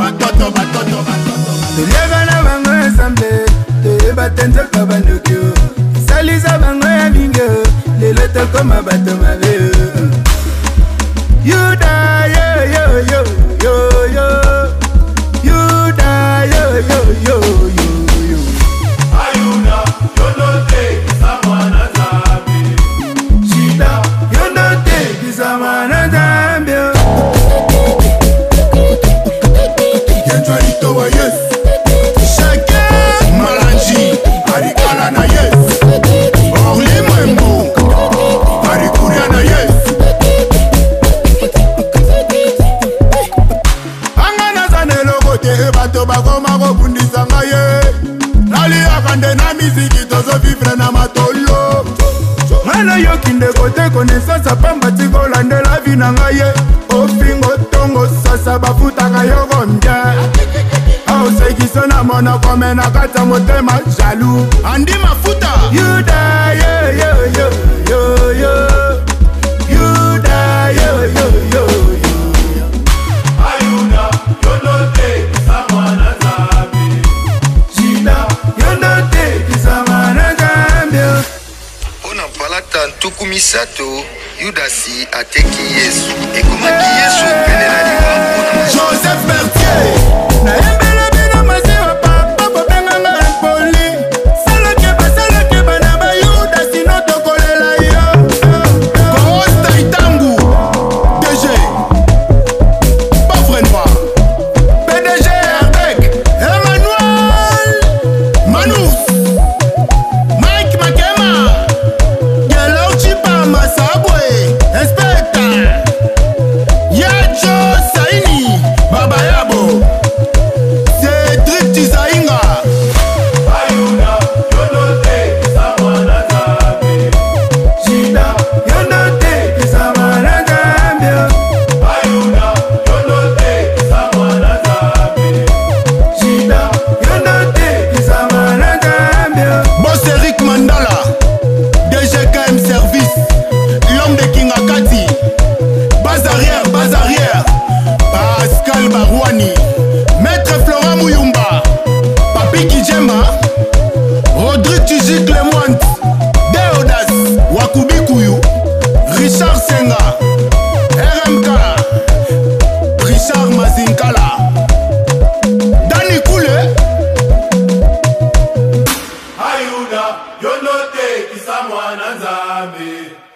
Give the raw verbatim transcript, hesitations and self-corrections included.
batoto batoto batoto toliaka na bango ensemble toyeba te nzoka bandoki salisa bango ya mingi lelo tokoma bato mabe yuda yo yo yo yo yo yuda yo yo yo yo yo ayuda yonote kisamwana zambi shida yonote kisamwana zambi yenjwalito wa yesu chacun malanji arikala na yesu orli mwembo arikuria na yesu anga nazaneloko te bato bakoma kobundisa ngaye naliaka nde na miziki tozovivre na matolo ngana yoki ndeko te konesasa pamba tikolandela vi na ngaye ofingo tongo sasa bafutaka yoko mbia aosekiso na monoko me na kati ya motema jalu andi mafuta yuda yo yo yo yo yo yuda yo yo yo yo ayuda yonote kisamwana zambi shida yonote kisamwana zambi mpona mpalata ntuku misato yudasi ateki yesu ekomaki yesu pene na liwa mpona Joseph Berthier nayembela bino masiwa papa bobenganga mpoli salakeba salakeba na bayuda sino tokolela yo Costa Itangu D G Pauvre Noir P D G avec Emmanuel Manous Mike Makema Yellow Chipa Masabwe Inspector Yacho Saini Baba Yabo Cedric Tizainga Ayuda Yonote Kisamwana Zambi shida yonote kisamwana zambi Ayuda Yonote Kisamwana Zambi shida yonote kisamwana zambi Boss Eric Mandala D G K M Service l'homme de King Akati base arrière, base arrière Pascal Barouani Maître Florent Mouyumba Papi Kijema Rodrigue Tijik Lemoine Deodas Wakubi Kuyu Richard Senga R M K Richard Mazinkala Dani Koule Ayuda yonote kisamwana Nzambe